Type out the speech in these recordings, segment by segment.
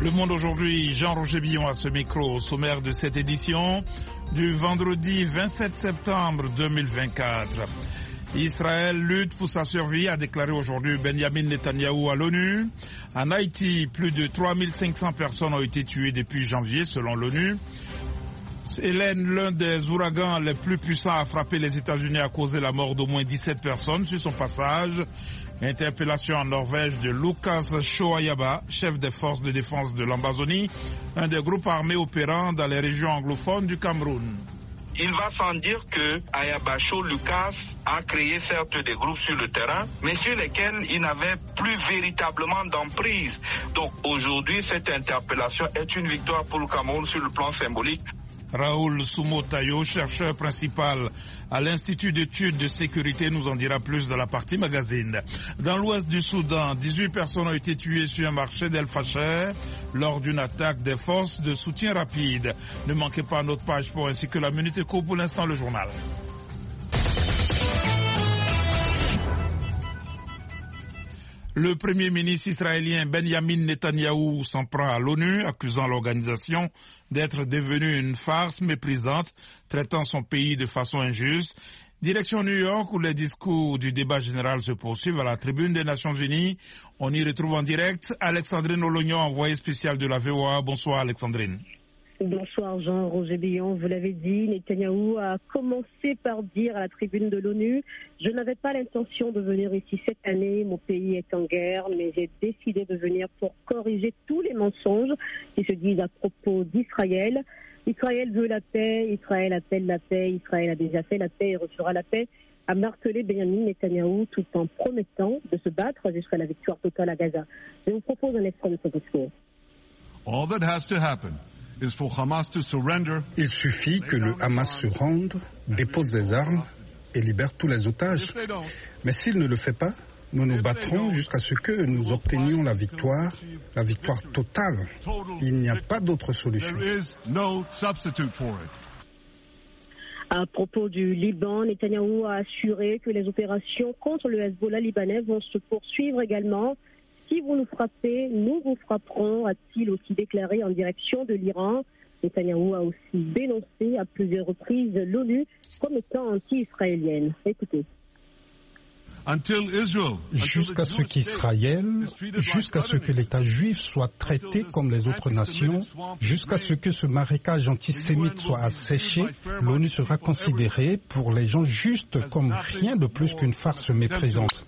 Le Monde aujourd'hui, Jean-Roger Billon à ce micro, au sommaire de cette édition du vendredi 27 septembre 2024. Israël lutte pour sa survie, a déclaré aujourd'hui Benjamin Netanyahou à l'ONU. En Haïti, plus de 3500 personnes ont été tuées depuis janvier, selon l'ONU. Hélène, l'un des ouragans les plus puissants, a frappé les États-Unis, a causé la mort d'au moins 17 personnes sur son passage. Interpellation en Norvège de Lucas Shoayaba, chef des forces de défense de l'Amazonie, un des groupes armés opérant dans les régions anglophones du Cameroun. Il va sans dire que Ayabacho Lucas a créé certes des groupes sur le terrain, mais sur lesquels il n'avait plus véritablement d'emprise. Donc aujourd'hui, cette interpellation est une victoire pour le Cameroun sur le plan symbolique. Raoul Soumotayo, chercheur principal à l'Institut d'études de sécurité, nous en dira plus dans la partie magazine. Dans l'ouest du Soudan, 18 personnes ont été tuées sur un marché d'El Fasher lors d'une attaque des forces de soutien rapide. Ne manquez pas notre page pour ainsi que la Minute Éco. Pour l'instant, le journal. Le premier ministre israélien Benjamin Netanyahou s'en prend à l'ONU, accusant l'organisation d'être devenue une farce méprisante, traitant son pays de façon injuste. Direction New York, où les discours du débat général se poursuivent à la tribune des Nations Unies. On y retrouve en direct Alexandrine Olognon, envoyée spéciale de la VOA. Bonsoir Alexandrine. Bonsoir Jean-Roger Billon, vous l'avez dit, Netanyahou a commencé par dire à la tribune de l'ONU « Je n'avais pas l'intention de venir ici cette année, mon pays est en guerre, mais j'ai décidé de venir pour corriger tous les mensonges qui se disent à propos d'Israël. Israël veut la paix, Israël appelle la paix, Israël a déjà fait la paix et refera la paix », a martelé Benjamin Netanyahou tout en promettant de se battre jusqu'à la victoire totale à Gaza. Je vous propose un extrait de ce discours. All that has to happen. Il suffit que le Hamas se rende, dépose des armes et libère tous les otages. Mais s'il ne le fait pas, nous nous battrons jusqu'à ce que nous obtenions la victoire totale. Il n'y a pas d'autre solution. À propos du Liban, Netanyahou a assuré que les opérations contre le Hezbollah libanais vont se poursuivre également. Si vous nous frappez, nous vous frapperons, a-t-il aussi déclaré en direction de l'Iran. Netanyahou a aussi dénoncé à plusieurs reprises l'ONU comme étant anti-israélienne. Écoutez. Jusqu'à ce que l'État juif soit traité comme les autres nations, jusqu'à ce que ce marécage antisémite soit asséché, l'ONU sera considérée pour les gens justes comme rien de plus qu'une farce méprisante.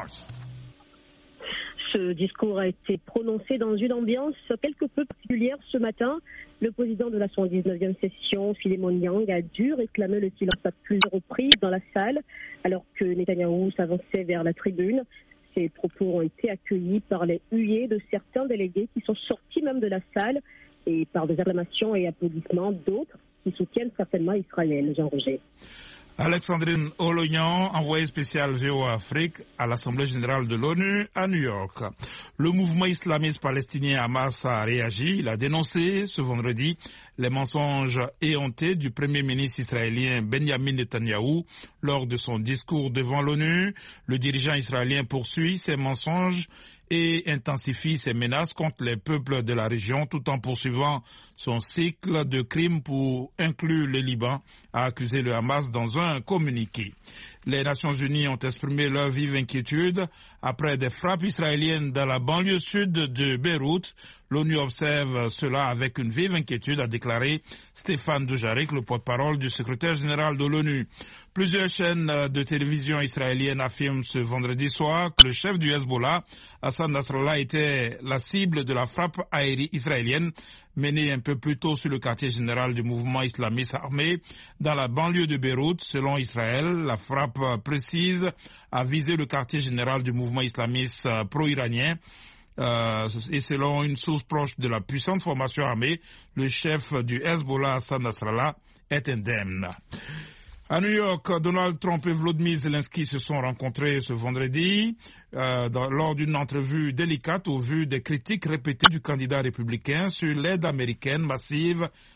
Ce discours a été prononcé dans une ambiance quelque peu particulière ce matin. Le président de la 119e session, Philemon Yang, a dû réclamer le silence à plusieurs reprises dans la salle, alors que Netanyahou s'avançait vers la tribune. Ses propos ont été accueillis par les huées de certains délégués qui sont sortis même de la salle et par des acclamations et applaudissements d'autres qui soutiennent certainement Israël. Jean-Roger. Alexandrine Olognon, envoyée spéciale VOA Afrique à l'Assemblée générale de l'ONU à New York. Le mouvement islamiste palestinien Hamas a réagi. Il a dénoncé ce vendredi les mensonges éhontés du premier ministre israélien Benjamin Netanyahou lors de son discours devant l'ONU. Le dirigeant israélien poursuit ses mensonges et intensifie ses menaces contre les peuples de la région tout en poursuivant son cycle de crimes pour inclure le Liban, a accusé le Hamas dans un communiqué. Les Nations Unies ont exprimé leur vive inquiétude après des frappes israéliennes dans la banlieue sud de Beyrouth. L'ONU observe cela avec une vive inquiétude, a déclaré Stéphane Dujarric, le porte-parole du secrétaire général de l'ONU. Plusieurs chaînes de télévision israéliennes affirment ce vendredi soir que le chef du Hezbollah, Hassan Nasrallah, était la cible de la frappe aérienne israélienne menée un peu plus tôt sur le quartier général du mouvement islamiste armé dans la banlieue de Beyrouth. Selon Israël, la frappe précise a visé le quartier général du mouvement islamiste pro-iranien. Et selon une source proche de la puissante formation armée, le chef du Hezbollah, Hassan Nasrallah, est indemne. À New York, Donald Trump et Volodymyr Zelensky se sont rencontrés ce vendredi lors d'une entrevue délicate au vu des critiques répétées du candidat républicain sur l'aide américaine massive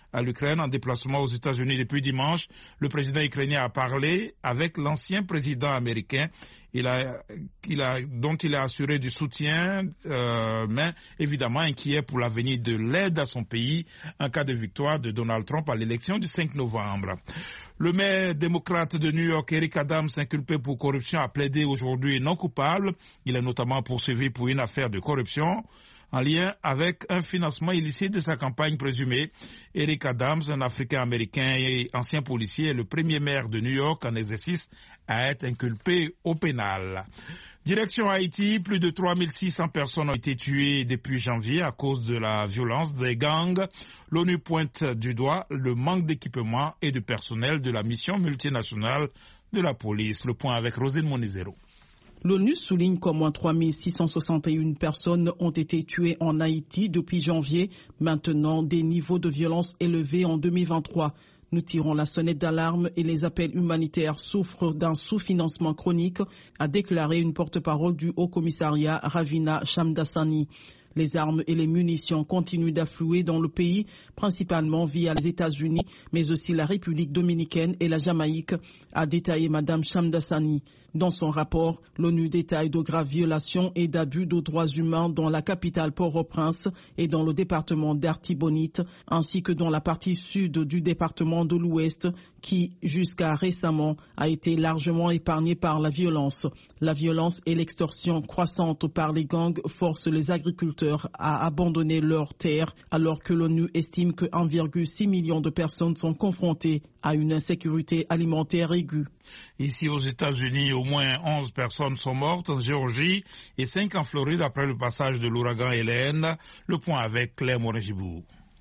à l'Ukraine en déplacement aux États-Unis depuis dimanche. Le président ukrainien a parlé avec l'ancien président américain dont il a assuré du soutien, mais évidemment inquiet pour l'avenir de l'aide à son pays en cas de victoire de Donald Trump à l'élection du 5 novembre. Le maire démocrate de New York, Eric Adams, inculpé pour corruption, a plaidé aujourd'hui non coupable. Il est notamment poursuivi pour une affaire de corruption en lien avec un financement illicite de sa campagne présumée. Eric Adams, un Africain-Américain et ancien policier, est le premier maire de New York en exercice à être inculpé au pénal. Direction Haïti, plus de 3600 personnes ont été tuées depuis janvier à cause de la violence des gangs. L'ONU pointe du doigt le manque d'équipement et de personnel de la mission multinationale de la police. Le point avec Rosine Monizero. L'ONU souligne qu'au moins 3661 personnes ont été tuées en Haïti depuis janvier, maintenant des niveaux de violence élevés en 2023. Nous tirons la sonnette d'alarme et les appels humanitaires souffrent d'un sous-financement chronique, a déclaré une porte-parole du Haut-Commissariat Ravina Shamdasani. Les armes et les munitions continuent d'affluer dans le pays, principalement via les États-Unis, mais aussi la République dominicaine et la Jamaïque, a détaillé Madame Shamdasani. Dans son rapport, l'ONU détaille de graves violations et d'abus de droits humains dans la capitale Port-au-Prince et dans le département d'Artibonite, ainsi que dans la partie sud du département de l'Ouest, qui, jusqu'à récemment, a été largement épargnée par la violence. La violence et l'extorsion croissante par les gangs forcent les agriculteurs à abandonner leurs terres, alors que l'ONU estime que 1,6 million de personnes sont confrontées à une insécurité alimentaire aiguë. Ici aux États-Unis, au moins 11 personnes sont mortes en Géorgie et 5 en Floride après le passage de l'ouragan Hélène. Le point avec Claire Morin-Gibourg.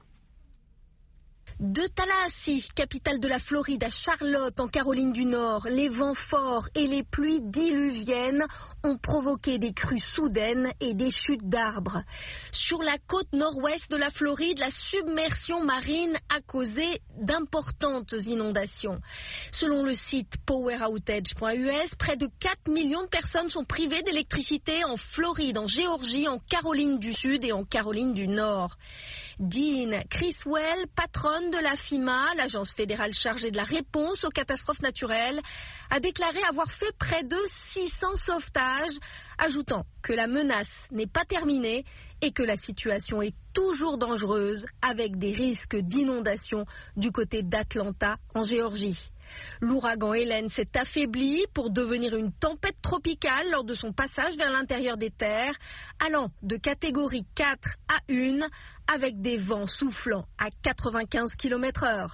De Tallahassee, capitale de la Floride, à Charlotte, en Caroline du Nord, les vents forts et les pluies diluviennes ont provoqué des crues soudaines et des chutes d'arbres. Sur la côte nord-ouest de la Floride, la submersion marine a causé d'importantes inondations. Selon le site poweroutage.us, près de 4 millions de personnes sont privées d'électricité en Floride, en Géorgie, en Caroline du Sud et en Caroline du Nord. Dean Criswell, patronne de la FEMA, l'agence fédérale chargée de la réponse aux catastrophes naturelles, a déclaré avoir fait près de 600 sauvetages, ajoutant que la menace n'est pas terminée et que la situation est toujours dangereuse avec des risques d'inondation du côté d'Atlanta en Géorgie. L'ouragan Hélène s'est affaibli pour devenir une tempête tropicale lors de son passage vers l'intérieur des terres, allant de catégorie 4 à 1 avec des vents soufflant à 95 km/h.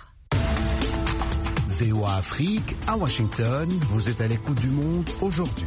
VOA Afrique, à Washington, vous êtes à l'écoute du monde aujourd'hui.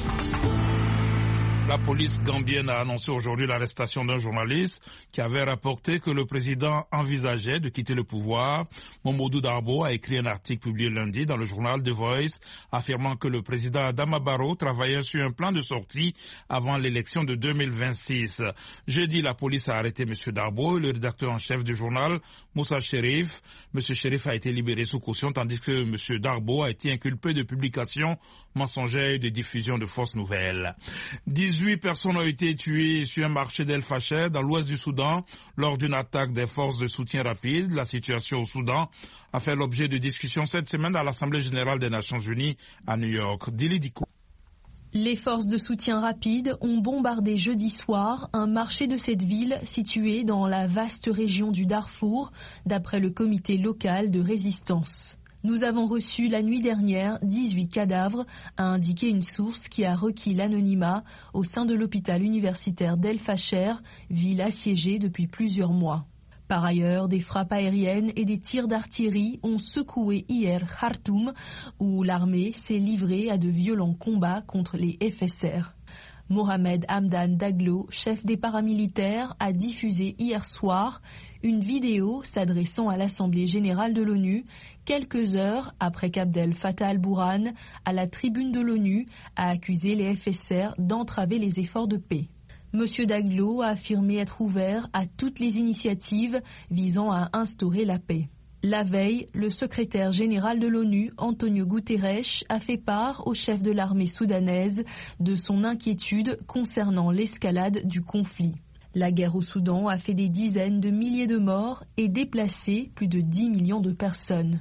La police gambienne a annoncé aujourd'hui l'arrestation d'un journaliste qui avait rapporté que le président envisageait de quitter le pouvoir. Momodou Darbo a écrit un article publié lundi dans le journal The Voice affirmant que le président Adama Barrow travaillait sur un plan de sortie avant l'élection de 2026. Jeudi, la police a arrêté M. Darbo et le rédacteur en chef du journal, Moussa Cherif. M. Cherif a été libéré sous caution tandis que M. Darbo a été inculpé de publication mensongère et de diffusion de fausses nouvelles. 18 personnes ont été tuées sur un marché d'El Fasher dans l'ouest du Soudan lors d'une attaque des forces de soutien rapide. La situation au Soudan a fait l'objet de discussions cette semaine à l'Assemblée générale des Nations unies à New York. Dili Diko. Les forces de soutien rapide ont bombardé jeudi soir un marché de cette ville située dans la vaste région du Darfour, d'après le comité local de résistance. Nous avons reçu la nuit dernière 18 cadavres, a indiqué une source qui a requis l'anonymat au sein de l'hôpital universitaire d'El Fasher, ville assiégée depuis plusieurs mois. Par ailleurs, des frappes aériennes et des tirs d'artillerie ont secoué hier Khartoum, où l'armée s'est livrée à de violents combats contre les FSR. Mohamed Hamdan Daglo, chef des paramilitaires, a diffusé hier soir une vidéo s'adressant à l'Assemblée générale de l'ONU, quelques heures après qu'Abdel Fattah al-Burhan, à la tribune de l'ONU, a accusé les FSR d'entraver les efforts de paix. Monsieur Daglo a affirmé être ouvert à toutes les initiatives visant à instaurer la paix. La veille, le secrétaire général de l'ONU, Antonio Guterres, a fait part au chef de l'armée soudanaise de son inquiétude concernant l'escalade du conflit. La guerre au Soudan a fait des dizaines de milliers de morts et déplacé plus de 10 millions de personnes.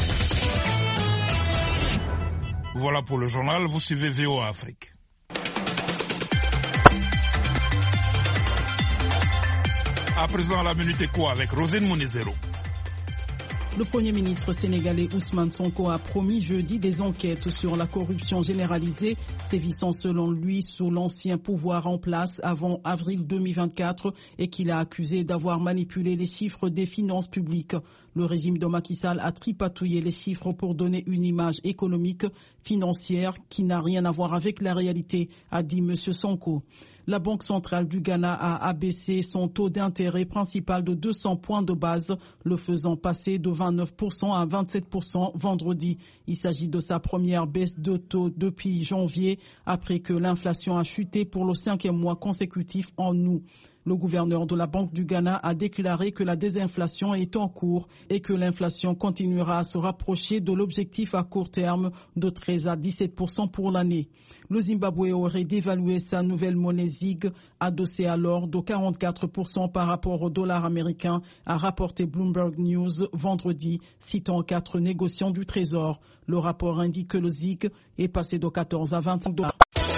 Voilà pour le journal, vous suivez VOA Afrique. À présent, la Minute Éco avec Rosine Mounizero. Le Premier ministre sénégalais Ousmane Sonko a promis jeudi des enquêtes sur la corruption généralisée, sévissant selon lui sous l'ancien pouvoir en place avant avril 2024 et qu'il a accusé d'avoir manipulé les chiffres des finances publiques. Le régime de Macky Sall a tripatouillé les chiffres pour donner une image économique, financière qui n'a rien à voir avec la réalité, a dit M. Sonko. La Banque centrale du Ghana a abaissé son taux d'intérêt principal de 200 points de base, le faisant passer de 29% à 27% vendredi. Il s'agit de sa première baisse de taux depuis janvier, après que l'inflation a chuté pour le 5e mois consécutif en août. Le gouverneur de la Banque du Ghana a déclaré que la désinflation est en cours et que l'inflation continuera à se rapprocher de l'objectif à court terme de 13 à 17% pour l'année. Le Zimbabwe aurait dévalué sa nouvelle monnaie ZiG, adossée à l'or de 44% par rapport au dollar américain, a rapporté Bloomberg News vendredi, citant 4 négociants du Trésor. Le rapport indique que le ZiG est passé de 14 à 25 $.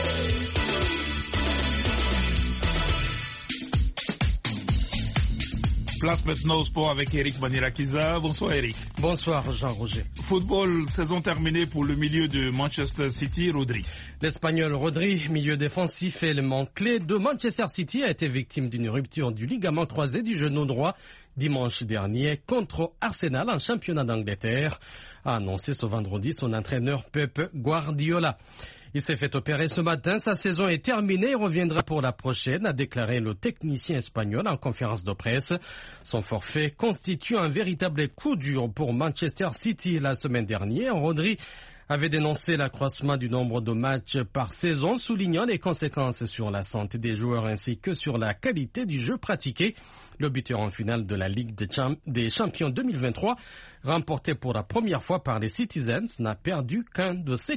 Place maintenant au sport avec Eric Manirakiza. Bonsoir Eric. Bonsoir Jean-Roger. Football, saison terminée pour le milieu de Manchester City, Rodri. L'Espagnol Rodri, milieu défensif et élément clé de Manchester City, a été victime d'une rupture du ligament croisé du genou droit dimanche dernier contre Arsenal en championnat d'Angleterre, a annoncé ce vendredi son entraîneur Pep Guardiola. Il s'est fait opérer ce matin, sa saison est terminée et reviendra pour la prochaine, a déclaré le technicien espagnol en conférence de presse. Son forfait constitue un véritable coup dur pour Manchester City la semaine dernière. Rodri avait dénoncé l'accroissement du nombre de matchs par saison, soulignant les conséquences sur la santé des joueurs ainsi que sur la qualité du jeu pratiqué. Le buteur en finale de la Ligue des Champions 2023, remporté pour la première fois par les Citizens, n'a perdu qu'un de ses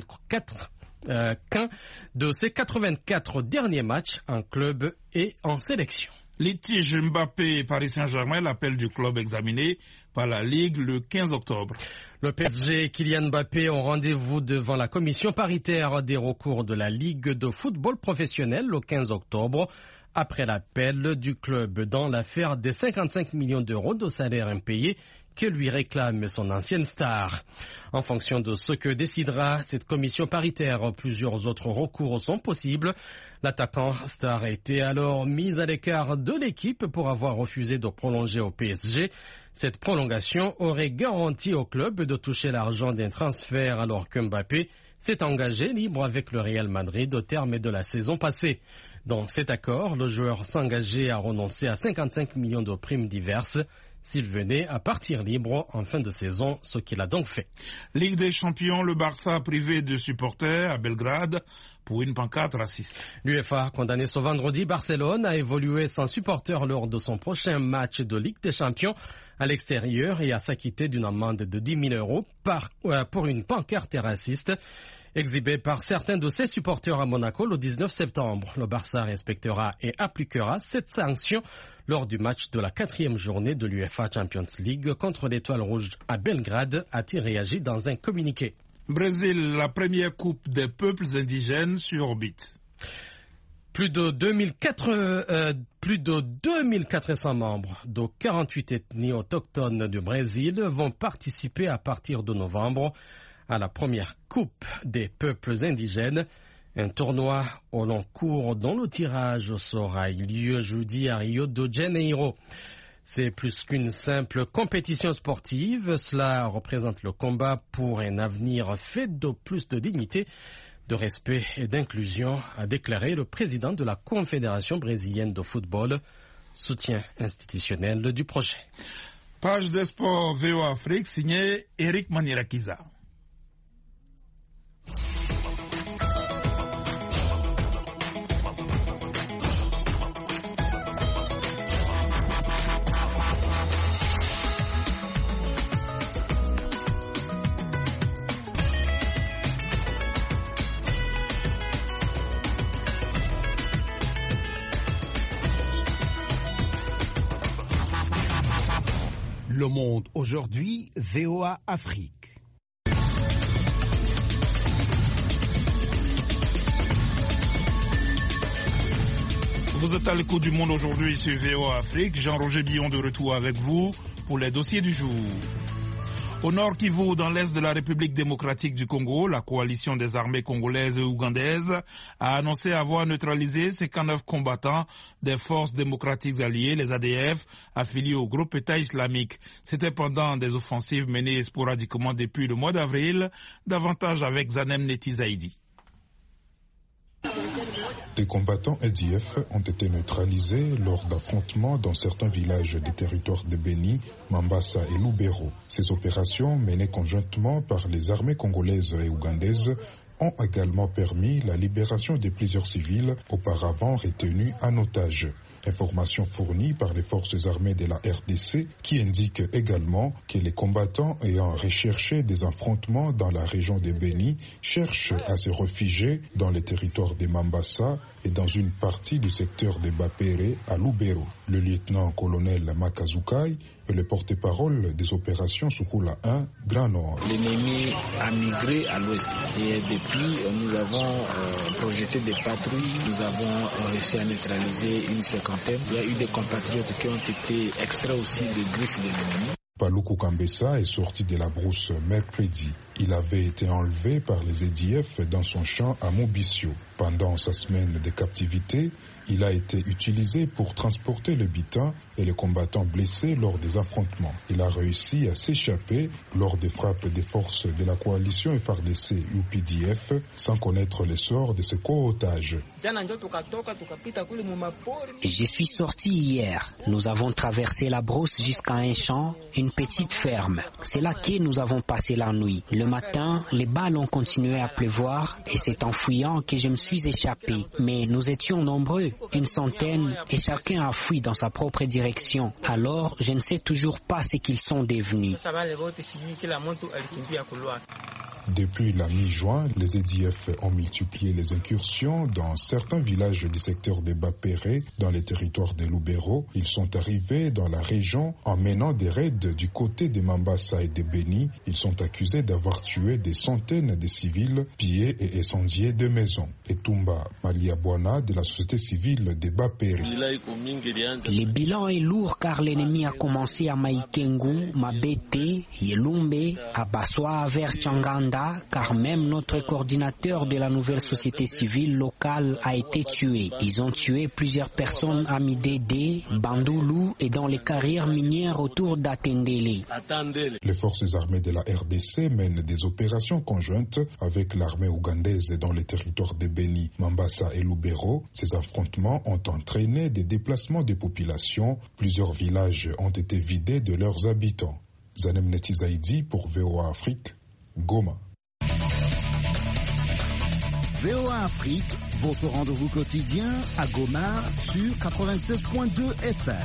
84 derniers matchs en club et en sélection. Litige Mbappé et Paris Saint-Germain, l'appel du club examiné par la Ligue le 15 octobre. Le PSG et Kylian Mbappé ont rendez-vous devant la commission paritaire des recours de la Ligue de football professionnel le 15 octobre, après l'appel du club dans l'affaire des 55 millions d'euros de salaire impayés que lui réclame son ancienne star. En fonction de ce que décidera cette commission paritaire, plusieurs autres recours sont possibles. L'attaquant star a été alors mis à l'écart de l'équipe pour avoir refusé de prolonger au PSG. Cette prolongation aurait garanti au club de toucher l'argent d'un transfert alors que Mbappé s'est engagé libre avec le Real Madrid au terme de la saison passée. Dans cet accord, le joueur s'engageait à renoncer à 55 millions de primes diverses s'il venait à partir libre en fin de saison, ce qu'il a donc fait. Ligue des Champions, le Barça a privé de supporters à Belgrade pour une pancarte raciste. L'UEFA a condamné ce vendredi Barcelone à évoluer sans supporters lors de son prochain match de Ligue des Champions à l'extérieur et à s'acquitter d'une amende de 10 000 € pour une pancarte raciste exhibée par certains de ses supporters à Monaco le 19 septembre. Le Barça respectera et appliquera cette sanction lors du match de la 4e journée de l'UEFA Champions League contre l'Étoile Rouge à Belgrade, a-t-il réagi dans un communiqué. Brésil, la première coupe des peuples indigènes sur orbite. Plus de 2400 membres de 48 ethnies autochtones du Brésil vont participer à partir de novembre à la première Coupe des peuples indigènes, un tournoi au long cours dont le tirage aura eu lieu jeudi à Rio de Janeiro. C'est plus qu'une simple compétition sportive, cela représente le combat pour un avenir fait de plus de dignité, de respect et d'inclusion, a déclaré le président de la Confédération brésilienne de football, soutien institutionnel du projet. Page des sports VOA Afrique, signé Eric Manirakiza. Le Monde aujourd'hui, VOA Afrique. Vous êtes à l'écoute du Monde aujourd'hui sur VOA Afrique. Jean-Roger Billon de retour avec vous pour les dossiers du jour. Au nord Kivu, dans l'est de la République démocratique du Congo, la coalition des armées congolaises et ougandaises a annoncé avoir neutralisé 59 combattants des forces démocratiques alliées, les ADF, affiliés au groupe État islamique. C'était pendant des offensives menées sporadiquement depuis le mois d'avril, davantage avec Zanem Netizaïdi. Des combattants ADF ont été neutralisés lors d'affrontements dans certains villages des territoires de Beni, Mambasa et Lubero. Ces opérations, menées conjointement par les armées congolaises et ougandaises, ont également permis la libération de plusieurs civils auparavant retenus en otage. Information fournie par les forces armées de la RDC qui indique également que les combattants ayant recherché des affrontements dans la région de Beni cherchent à se réfugier dans les territoires de Mambasa et dans une partie du secteur de Bapere à Lubero. Le lieutenant-colonel Makazukai est le porte-parole des opérations Soukula 1, Grand Nord. L'ennemi a migré à l'ouest et depuis nous avons projeté des patrouilles, nous avons réussi à neutraliser une cinquantaine. Il y a eu des compatriotes qui ont été extraits aussi des griffes de l'ennemi. Paluku Kambesa est sorti de la brousse mercredi. Il avait été enlevé par les ADF dans son champ à Mobisio. Pendant sa semaine de captivité, il a été utilisé pour transporter le butin et les combattants blessés lors des affrontements. Il a réussi à s'échapper lors des frappes des forces de la coalition FARDC UPDF sans connaître le sort de ses co-otages. Je suis sorti hier. Nous avons traversé la brousse jusqu'à un champ, une petite ferme. C'est là que nous avons passé la nuit. Le matin, les balles ont continué à pleuvoir et c'est en fuyant que je me suis échappé. Mais nous étions nombreux, une centaine, et chacun a fui dans sa propre direction. Alors, je ne sais toujours pas ce qu'ils sont devenus. Depuis la mi-juin, les ADF ont multiplié les incursions dans certains villages du secteur de Bapere, dans les territoires de Lubero. Ils sont arrivés dans la région en menant des raids du côté de Mambasa et de Beni. Ils sont accusés d'avoir tué des centaines de civils, pillé et incendié des maisons. Etumba Maliabwana de la société civile de Bapere. Le bilan est lourd car l'ennemi a commencé à Maïkengu, Mabete, Yelumbe, à Baswa vers Changanda, car même notre coordinateur de la nouvelle société civile locale a été tué. Ils ont tué plusieurs personnes à Midede, Bandoulou et dans les carrières minières autour d'Atendele. Les forces armées de la RDC mènent des opérations conjointes avec l'armée ougandaise dans les territoires de Beni, Mambasa et Lubero. Ces affrontements ont entraîné des déplacements des populations. Plusieurs villages ont été vidés de leurs habitants. Zanem Netizaïdi pour VOA Afrique, Goma. VOA Afrique, votre rendez-vous quotidien à Goma sur 96.2 FM.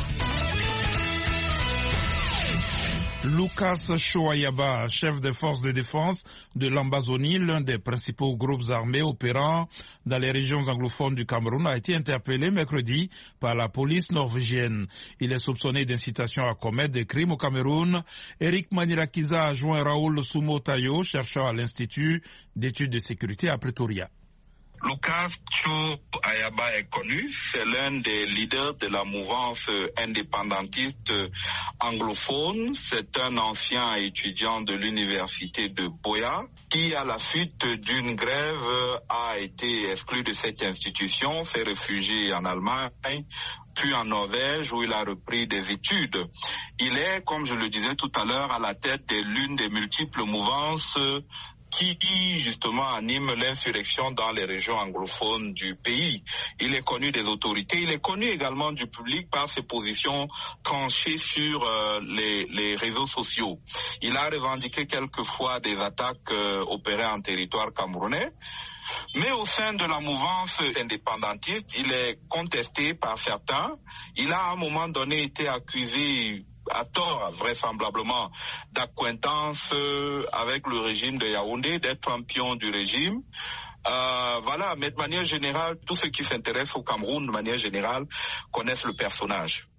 Lucas Chouayaba, chef des forces de défense de l'Ambazonie, l'un des principaux groupes armés opérant dans les régions anglophones du Cameroun, a été interpellé mercredi par la police norvégienne. Il est soupçonné d'incitation à commettre des crimes au Cameroun. Eric Manirakiza a joint Raoul Soumotayo, chercheur à l'Institut d'études de sécurité à Pretoria. Lucas Chouayaba est connu, c'est l'un des leaders de la mouvance indépendantiste anglophone. C'est un ancien étudiant de l'université de Boya qui, à la suite d'une grève, a été exclu de cette institution, s'est réfugié en Allemagne, puis en Norvège où il a repris des études. Il est, comme je le disais tout à l'heure, à la tête de l'une des multiples mouvances qui justement anime l'insurrection dans les régions anglophones du pays. Il est connu des autorités, il est connu également du public par ses positions tranchées sur les réseaux sociaux. Il a revendiqué quelquefois des attaques opérées en territoire camerounais. Mais au sein de la mouvance indépendantiste, il est contesté par certains. Il a à un moment donné été accusé à tort, vraisemblablement, d'acquaintance avec le régime de Yaoundé, d'être un pion du régime. Voilà, mais de manière générale, tous ceux qui s'intéressent au Cameroun, de manière générale, connaissent le personnage.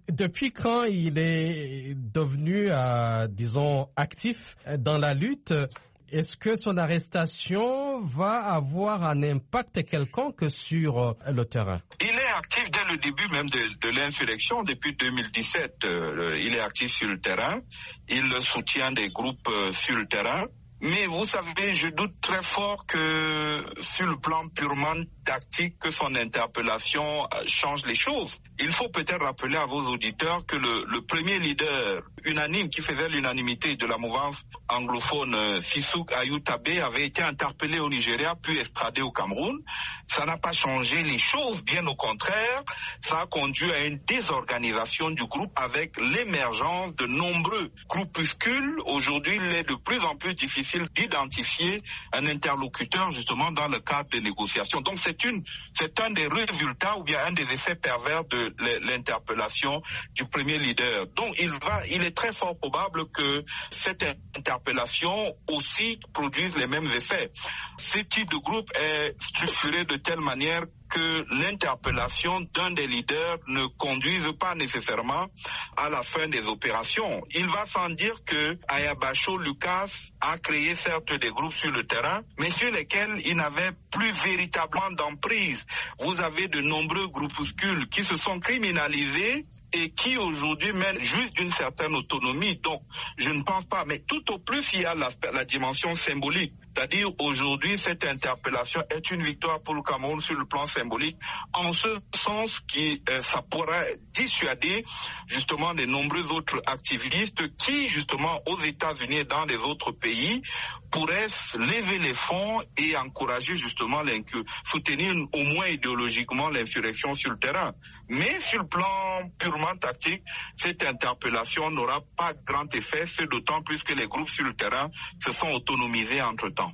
Depuis quand il est devenu, disons, actif dans la lutte? Est-ce que son arrestation va avoir un impact quelconque sur le terrain? Il est actif dès le début même de l'insurrection, depuis 2017. Il est actif sur le terrain. Il soutient des groupes sur le terrain. Mais vous savez, je doute très fort que sur le plan purement tactique, que son interpellation change les choses. Il faut peut-être rappeler à vos auditeurs que le premier leader unanime qui faisait l'unanimité de la mouvance anglophone, Sissouk Ayoutabé, avait été interpellé au Nigeria puis extradé au Cameroun. Ça n'a pas changé les choses, bien au contraire. Ça a conduit à une désorganisation du groupe avec l'émergence de nombreux groupuscules. Aujourd'hui, il est de plus en plus difficile d'identifier un interlocuteur justement dans le cadre des négociations. Donc c'est un des résultats ou bien un des effets pervers de l'interpellation du premier leader. Donc il est très fort probable que cette interpellation aussi produise les mêmes effets. Ce type de groupe est structuré de telle manière que l'interpellation d'un des leaders ne conduise pas nécessairement à la fin des opérations. Il va sans dire que Ayabacho Lucas a créé certes des groupes sur le terrain, mais sur lesquels il n'avait plus véritablement d'emprise. Vous avez de nombreux groupuscules qui se sont criminalisés et qui aujourd'hui mènent juste d'une certaine autonomie. Donc, je ne pense pas. Mais tout au plus, il y a la dimension symbolique. C'est-à-dire, aujourd'hui, cette interpellation est une victoire pour le Cameroun sur le plan symbolique, en ce sens que ça pourrait dissuader justement de nombreux autres activistes qui, justement, aux États-Unis et dans les autres pays, pourraient lever les fonds et encourager justement soutenir au moins idéologiquement l'insurrection sur le terrain. Mais sur le plan purement tactique, cette interpellation n'aura pas grand effet, c'est d'autant plus que les groupes sur le terrain se sont autonomisés entre-temps.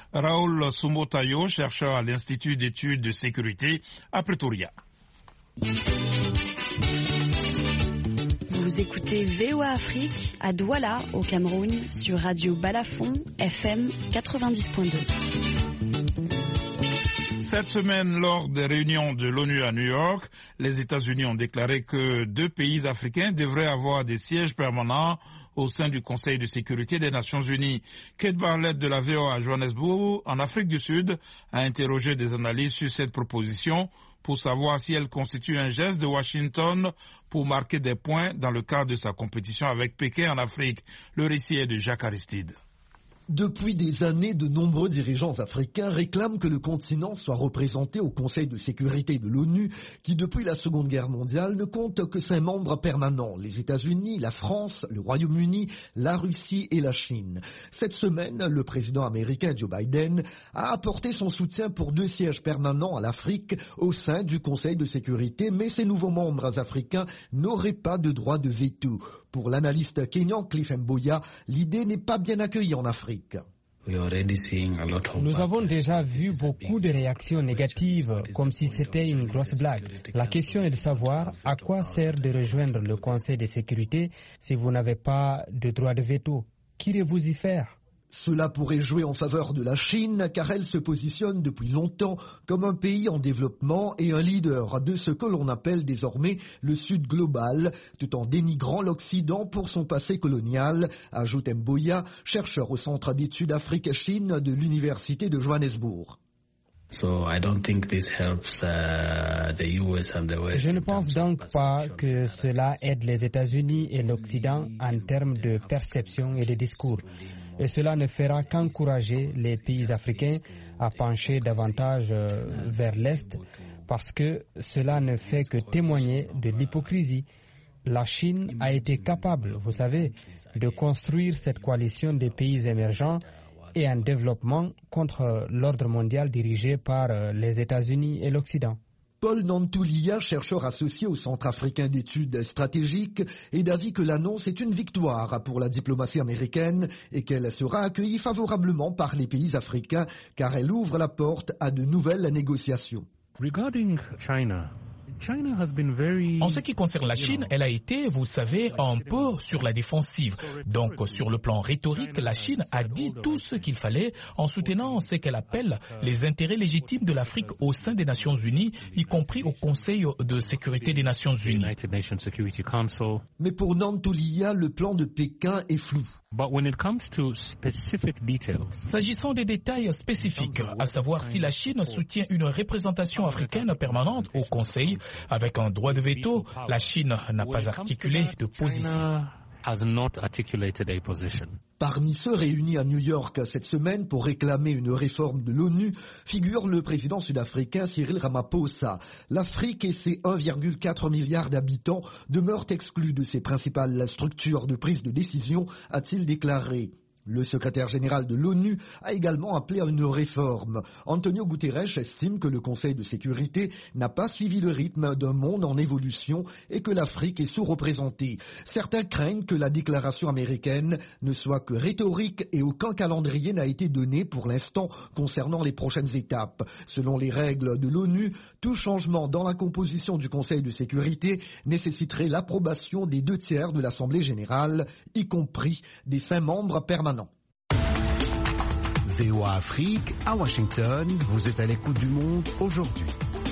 Raoul Soumotayo, chercheur à l'Institut d'études de sécurité à Pretoria. Vous écoutez VOA Afrique à Douala, au Cameroun, sur Radio Balafon, FM 90.2. Cette semaine, lors des réunions de l'ONU à New York, les États-Unis ont déclaré que 2 pays africains devraient avoir des sièges permanents au sein du Conseil de sécurité des Nations Unies. Kate Barlett de la VOA à Johannesburg, en Afrique du Sud, a interrogé des analystes sur cette proposition pour savoir si elle constitue un geste de Washington pour marquer des points dans le cadre de sa compétition avec Pékin en Afrique. Le récit est de Jacques Aristide. Depuis des années, de nombreux dirigeants africains réclament que le continent soit représenté au Conseil de sécurité de l'ONU, qui depuis la Seconde Guerre mondiale ne compte que 5 membres permanents, les États-Unis, la France, le Royaume-Uni, la Russie et la Chine. Cette semaine, le président américain Joe Biden a apporté son soutien pour 2 sièges permanents à l'Afrique au sein du Conseil de sécurité, mais ces nouveaux membres africains n'auraient pas de droit de veto. Pour l'analyste kényan Cliff Mboya, l'idée n'est pas bien accueillie en Afrique. Nous avons déjà vu beaucoup de réactions négatives, comme si c'était une grosse blague. La question est de savoir à quoi sert de rejoindre le Conseil de sécurité si vous n'avez pas de droit de veto. Qu'irez-vous y faire ? Cela pourrait jouer en faveur de la Chine, car elle se positionne depuis longtemps comme un pays en développement et un leader de ce que l'on appelle désormais le Sud global, tout en dénigrant l'Occident pour son passé colonial, ajoute Mboya, chercheur au Centre d'études Afrique-Chine de l'Université de Johannesburg. Je ne pense donc pas que cela aide les États-Unis et l'Occident en termes de perception et de discours. Et cela ne fera qu'encourager les pays africains à pencher davantage vers l'Est, parce que cela ne fait que témoigner de l'hypocrisie. La Chine a été capable, vous savez, de construire cette coalition des pays émergents et en développement contre l'ordre mondial dirigé par les États-Unis et l'Occident. Paul Nantoulia, chercheur associé au Centre africain d'études stratégiques, est d'avis que l'annonce est une victoire pour la diplomatie américaine et qu'elle sera accueillie favorablement par les pays africains car elle ouvre la porte à de nouvelles négociations. En ce qui concerne la Chine, elle a été, vous savez, un peu sur la défensive. Donc, sur le plan rhétorique, la Chine a dit tout ce qu'il fallait en soutenant ce qu'elle appelle les intérêts légitimes de l'Afrique au sein des Nations Unies, y compris au Conseil de sécurité des Nations Unies. Mais pour Nantulia, le plan de Pékin est flou. S'agissant des détails spécifiques, à savoir si la Chine soutient une représentation africaine permanente au Conseil avec un droit de veto, la Chine n'a pas articulé de position. Parmi ceux réunis à New York cette semaine pour réclamer une réforme de l'ONU figure le président sud-africain Cyril Ramaphosa. L'Afrique et ses 1,4 milliard d'habitants demeurent exclus de ses principales structures de prise de décision, a-t-il déclaré. Le secrétaire général de l'ONU a également appelé à une réforme. Antonio Guterres estime que le Conseil de sécurité n'a pas suivi le rythme d'un monde en évolution et que l'Afrique est sous-représentée. Certains craignent que la déclaration américaine ne soit que rhétorique et aucun calendrier n'a été donné pour l'instant concernant les prochaines étapes. Selon les règles de l'ONU, tout changement dans la composition du Conseil de sécurité nécessiterait l'approbation des 2/3 de l'Assemblée générale, y compris des 5 membres permanents. VOA Afrique, à Washington, vous êtes à l'écoute du monde aujourd'hui.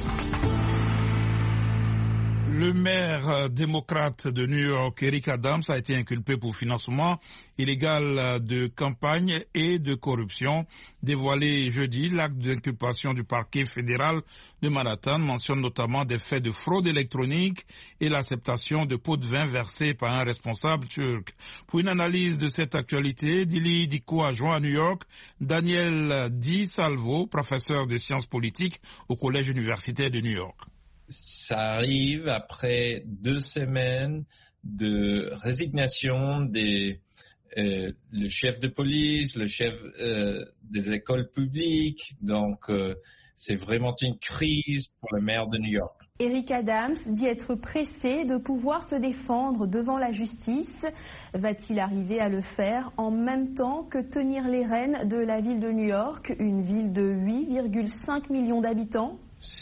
Le maire démocrate de New York, Eric Adams, a été inculpé pour financement illégal de campagne et de corruption. Dévoilé jeudi, l'acte d'inculpation du parquet fédéral de Manhattan mentionne notamment des faits de fraude électronique et l'acceptation de pots de vin versés par un responsable turc. Pour une analyse de cette actualité, Dili Diko a joint à New York Daniel Di Salvo, professeur de sciences politiques au Collège universitaire de New York. Ça arrive après 2 semaines de résignation le chef de police, le chef des écoles publiques. Donc, c'est vraiment une crise pour le maire de New York. Eric Adams dit être pressé de pouvoir se défendre devant la justice. Va-t-il arriver à le faire en même temps que tenir les rênes de la ville de New York, une ville de 8,5 millions d'habitants ?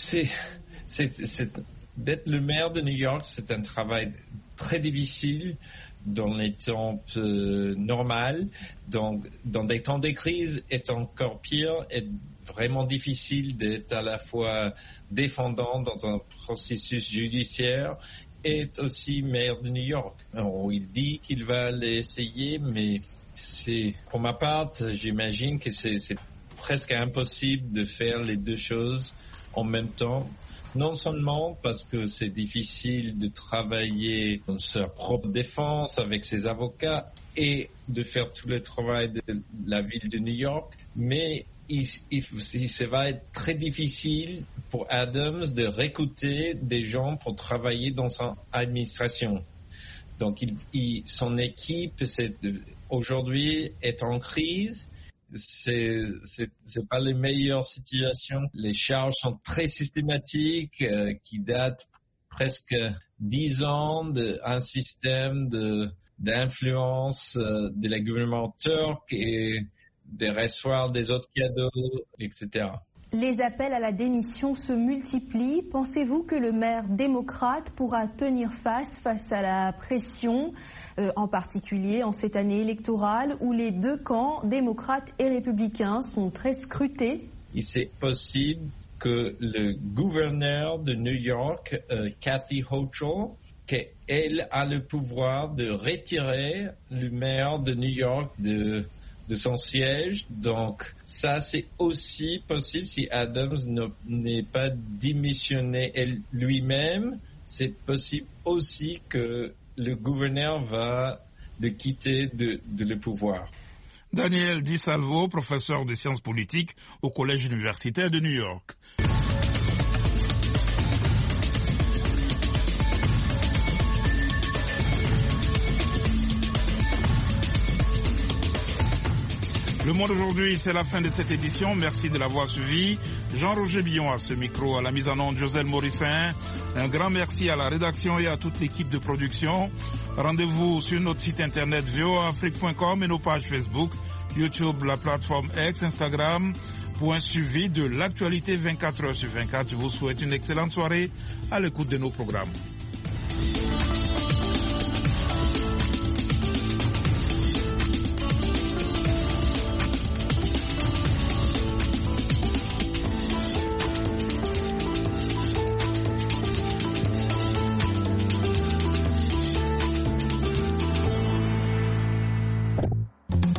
D'être le maire de New York, c'est un travail très difficile dans les temps normaux. Donc, dans des temps de crise, est encore pire, est vraiment difficile d'être à la fois défendant dans un processus judiciaire et aussi maire de New York. Alors, il dit qu'il va l'essayer, mais pour ma part, j'imagine que c'est presque impossible de faire les 2 choses en même temps. Non seulement parce que c'est difficile de travailler dans sa propre défense avec ses avocats et de faire tout le travail de la ville de New York, mais ça va être très difficile pour Adams de recruter des gens pour travailler dans son administration. Donc, son équipe aujourd'hui est en crise. C'est pas les meilleures situations. Les charges sont très systématiques, qui datent presque 10 ans d'un système d'influence de la gouvernement turc et de recevoir des autres cadeaux, etc. Les appels à la démission se multiplient. Pensez-vous que le maire démocrate pourra tenir face à la pression, en particulier en cette année électorale où les 2 camps, démocrates et républicains, sont très scrutés? C'est possible que le gouverneur de New York, Kathy Hochul, qu'elle a le pouvoir de retirer le maire de New York de son siège. Donc ça, c'est aussi possible si Adams n'est pas démissionné lui-même. C'est possible aussi que le gouverneur va le quitter de le pouvoir. Daniel Di Salvo, professeur de sciences politiques au Collège universitaire de New York. Le Monde aujourd'hui, c'est la fin de cette édition. Merci de l'avoir suivi. Jean-Roger Billon à ce micro, à la mise en onde, Joselle Morissin. Un grand merci à la rédaction et à toute l'équipe de production. Rendez-vous sur notre site internet voaafrique.com et nos pages Facebook, YouTube, la plateforme X, Instagram, pour un suivi de l'actualité 24 heures sur 24. Je vous souhaite une excellente soirée à l'écoute de nos programmes.